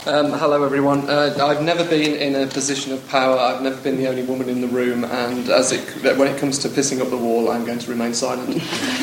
Hello everyone. I've never been in a position of power, I've never been the only woman in the room, and when it comes to pissing up the wall, I'm going to remain silent.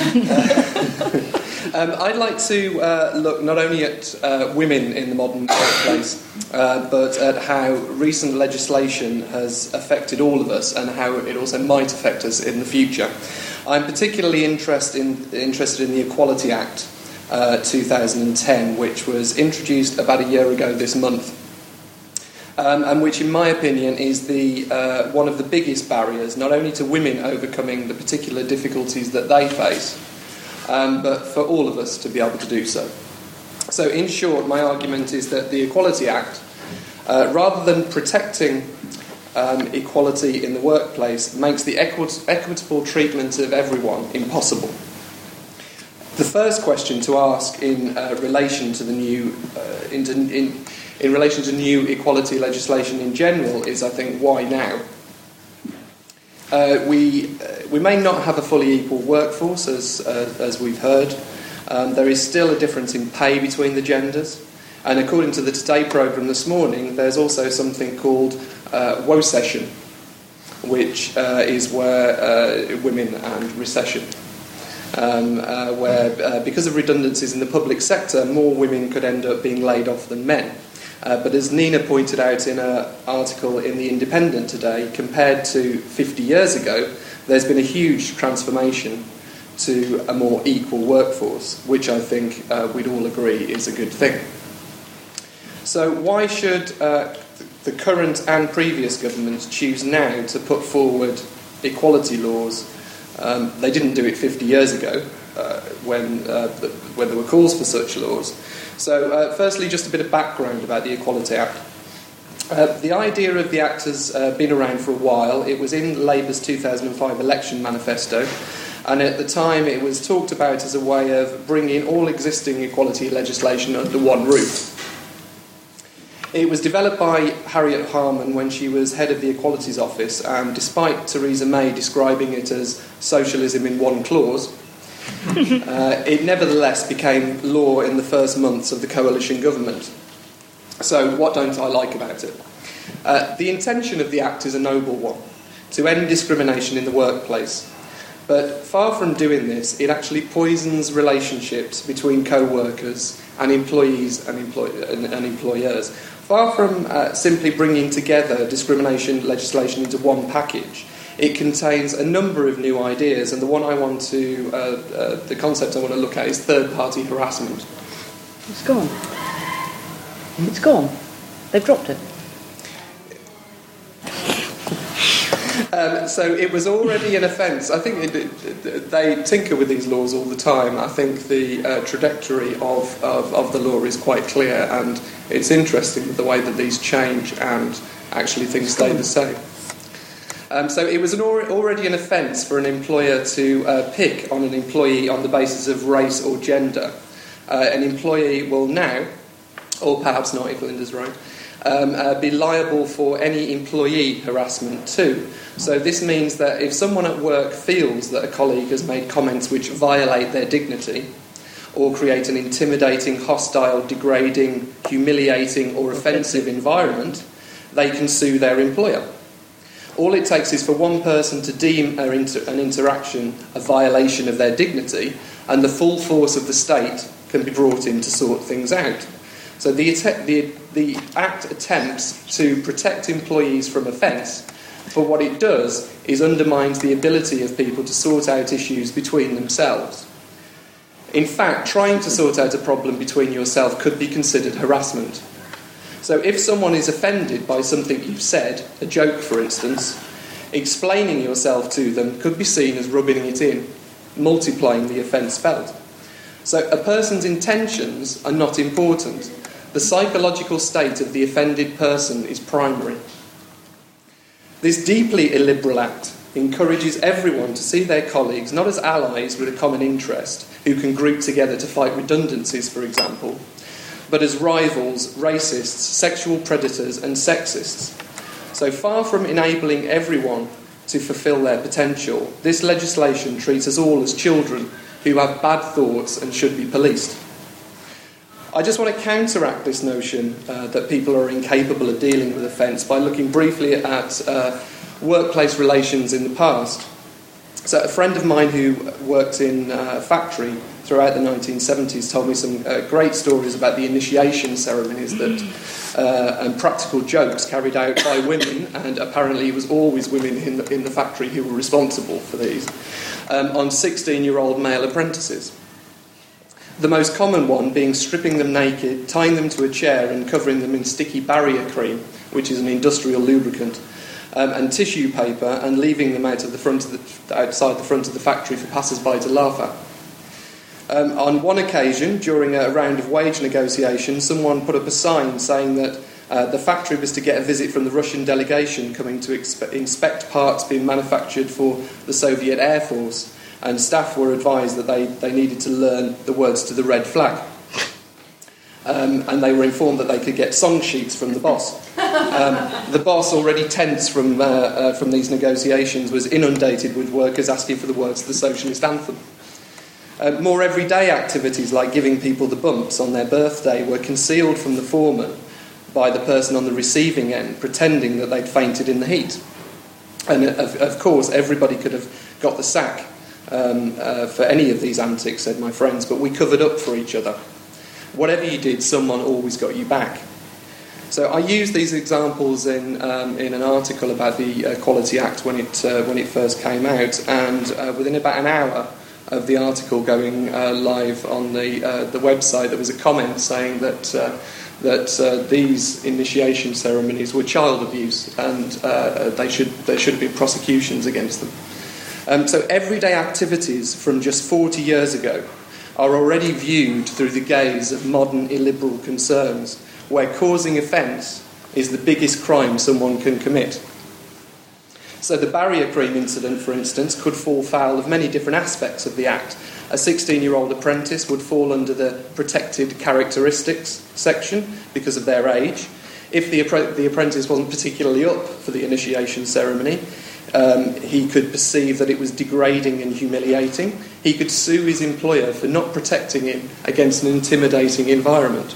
I'd like to look not only at women in the modern workplace, but at how recent legislation has affected all of us and how it also might affect us in the future. I'm particularly interested in the Equality Act 2010, which was introduced about a year ago this month, and which, in my opinion, is one of the biggest barriers, not only to women overcoming the particular difficulties that they face, but for all of us to be able to do so. So, in short, my argument is that the Equality Act, rather than protecting equality in the workplace, makes the equitable treatment of everyone impossible. The first question to ask in relation to the new, in relation to new equality legislation in general is, I think, why now? We may not have a fully equal workforce, as we've heard. There is still a difference in pay between the genders, and according to the Today programme this morning, there's also something called WOSESSION, which is where women and recession. Where because of redundancies in the public sector, more women could end up being laid off than men. But as Nina pointed out in an article in The Independent today, compared to 50 years ago, there's been a huge transformation to a more equal workforce, which I think we'd all agree is a good thing. So why should the current and previous governments choose now to put forward equality laws? They didn't do it 50 years ago when there were calls for such laws. So firstly, just a bit of background about the Equality Act. The idea of the Act has been around for a while. It was in Labour's 2005 election manifesto, and at the time it was talked about as a way of bringing all existing equality legislation under one roof. It was developed by Harriet Harman when she was head of the Equalities Office, and despite Theresa May describing it as socialism in one clause, it nevertheless became law in the first months of the coalition government. So what don't I like about it? The intention of the Act is a noble one, to end discrimination in the workplace. But far from doing this, it actually poisons relationships between co-workers and employees and employers. Far from simply bringing together discrimination legislation into one package, it contains a number of new ideas, and the concept I want to look at is third-party harassment. It's gone. It's gone. They've dropped it. So it was already an offence. I think they tinker with these laws all the time. I think the trajectory of the law is quite clear, and it's interesting the way that these change and actually things stay the same. So it was already an offence for an employer to pick on an employee on the basis of race or gender. An employee will now, or perhaps not if Linda's right, be liable for any employee harassment too. So this means that if someone at work feels that a colleague has made comments which violate their dignity, or create an intimidating, hostile, degrading, humiliating or offensive environment, they can sue their employer. All it takes is for one person to deem an interaction a violation of their dignity, and the full force of the state can be brought in to sort things out. So the Act attempts to protect employees from offence, but what it does is undermines the ability of people to sort out issues between themselves. In fact, trying to sort out a problem between yourself could be considered harassment. So if someone is offended by something you've said, a joke for instance, explaining yourself to them could be seen as rubbing it in, multiplying the offence felt. So a person's intentions are not important. The psychological state of the offended person is primary. This deeply illiberal act encourages everyone to see their colleagues not as allies with a common interest who can group together to fight redundancies, for example, but as rivals, racists, sexual predators and sexists. So far from enabling everyone to fulfil their potential, this legislation treats us all as children who have bad thoughts and should be policed. I just want to counteract this notion that people are incapable of dealing with offence by looking briefly at workplace relations in the past. So a friend of mine who worked in a factory throughout the 1970s told me some great stories about the initiation ceremonies and practical jokes carried out by women, and apparently it was always women in the factory who were responsible for these, on 16-year-old male apprentices. The most common one being stripping them naked, tying them to a chair and covering them in sticky barrier cream, which is an industrial lubricant, and tissue paper, and leaving them outside the front of the factory for passers-by to laugh at. On one occasion, during a round of wage negotiations, someone put up a sign saying that the factory was to get a visit from the Russian delegation coming to inspect parts being manufactured for the Soviet Air Force, and staff were advised that they needed to learn the words to the red flag. And they were informed that they could get song sheets from the boss. The boss, already tense from these negotiations, was inundated with workers asking for the words to the socialist anthem. More everyday activities like giving people the bumps on their birthday were concealed from the foreman by the person on the receiving end, pretending that they'd fainted in the heat. And of course, everybody could have got the sack for any of these antics, said my friends, but we covered up for each other. Whatever you did, someone always got you back. So I used these examples in an article about the Equality Act when it first came out, and within about an hour of the article going live on the website, there was a comment saying that these initiation ceremonies were child abuse, and there should be prosecutions against them. So everyday activities from just 40 years ago are already viewed through the gaze of modern illiberal concerns, where causing offence is the biggest crime someone can commit. So the barrier cream incident, for instance, could fall foul of many different aspects of the Act. A 16-year-old apprentice would fall under the protected characteristics section because of their age. If the apprentice wasn't particularly up for the initiation ceremony, he could perceive that it was degrading and humiliating. He could sue his employer for not protecting him against an intimidating environment.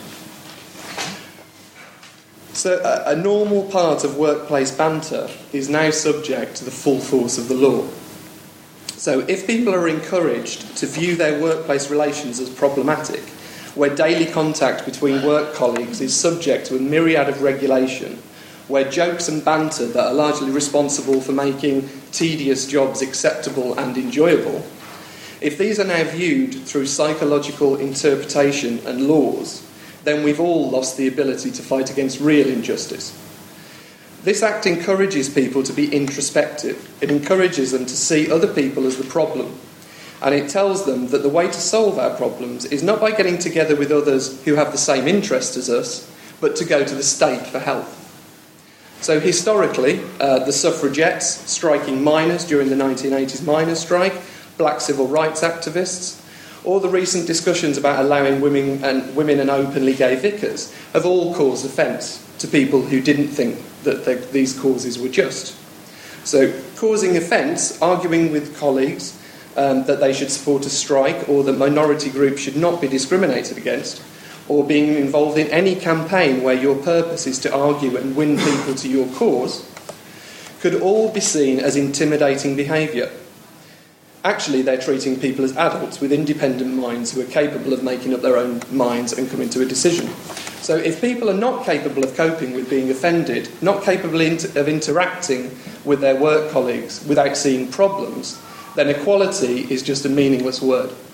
So a normal part of workplace banter is now subject to the full force of the law. So if people are encouraged to view their workplace relations as problematic, where daily contact between work colleagues is subject to a myriad of regulation, where jokes and banter that are largely responsible for making tedious jobs acceptable and enjoyable, if these are now viewed through psychological interpretation and laws, then we've all lost the ability to fight against real injustice. This Act encourages people to be introspective. It encourages them to see other people as the problem. And it tells them that the way to solve our problems is not by getting together with others who have the same interest as us, but to go to the state for help. So historically, the suffragettes striking miners during the 1980s miners' strike, black civil rights activists, or the recent discussions about allowing women and openly gay vicars have all caused offence to people who didn't think that these causes were just. So causing offence, arguing with colleagues that they should support a strike or that minority groups should not be discriminated against, or being involved in any campaign where your purpose is to argue and win people to your cause, could all be seen as intimidating behaviour. Actually, they're treating people as adults with independent minds who are capable of making up their own minds and coming to a decision. So if people are not capable of coping with being offended, not capable of interacting with their work colleagues without seeing problems, then equality is just a meaningless word.